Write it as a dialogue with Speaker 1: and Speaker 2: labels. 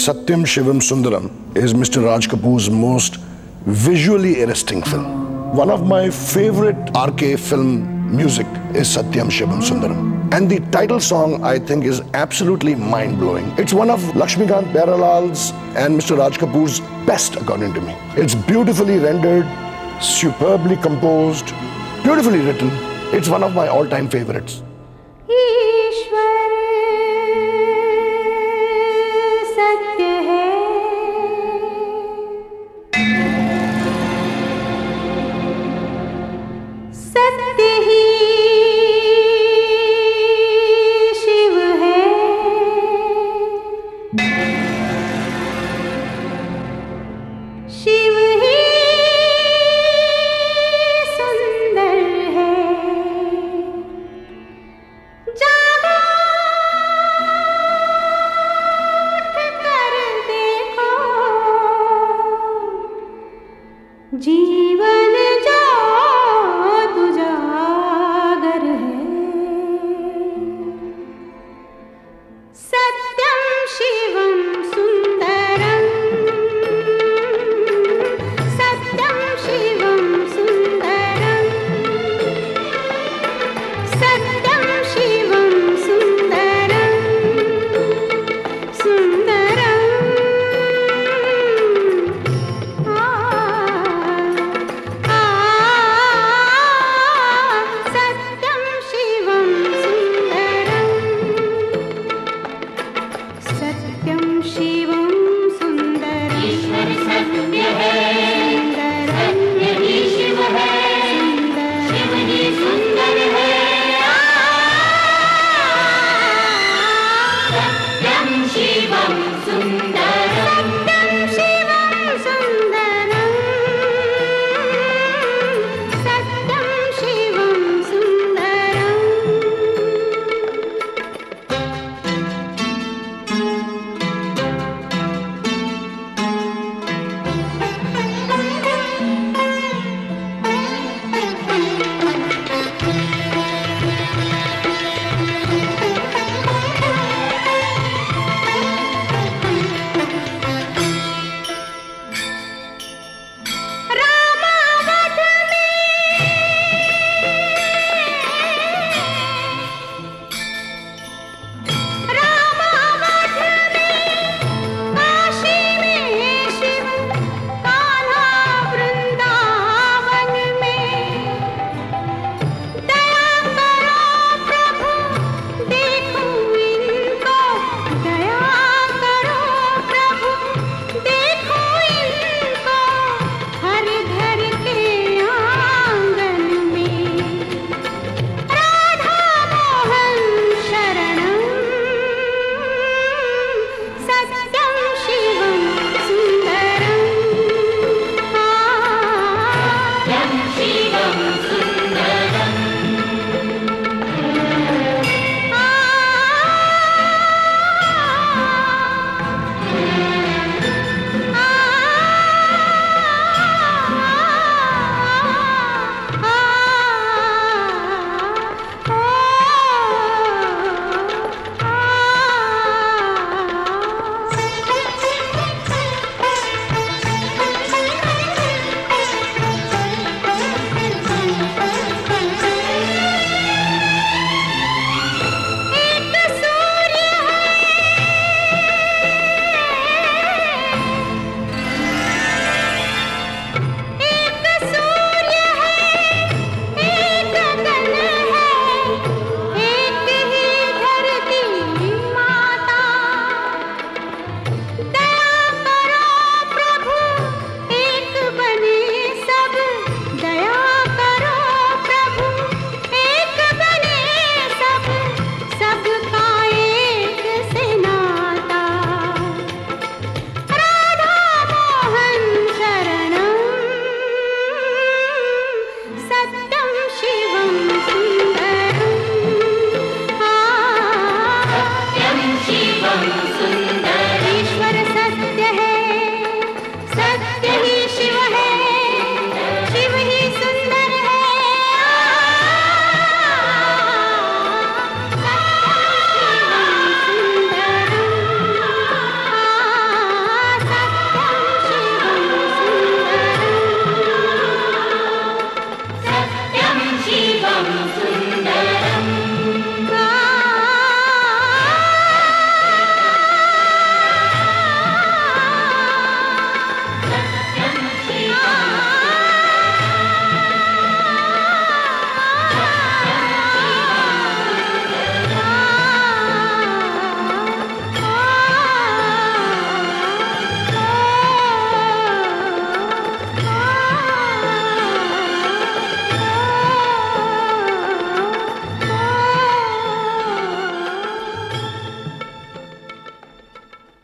Speaker 1: Satyam Shivam Sundaram is Mr. Raj Kapoor's most visually arresting film. One of my favorite RK film music is Satyam Shivam Sundaram. And the title song, I think, is absolutely mind-blowing. It's one of Lakshmikant Pyaralal's and Mr. Raj Kapoor's best, according to me. It's beautifully rendered, superbly composed, beautifully written. It's one of my all-time favorites.
Speaker 2: जा Sunday.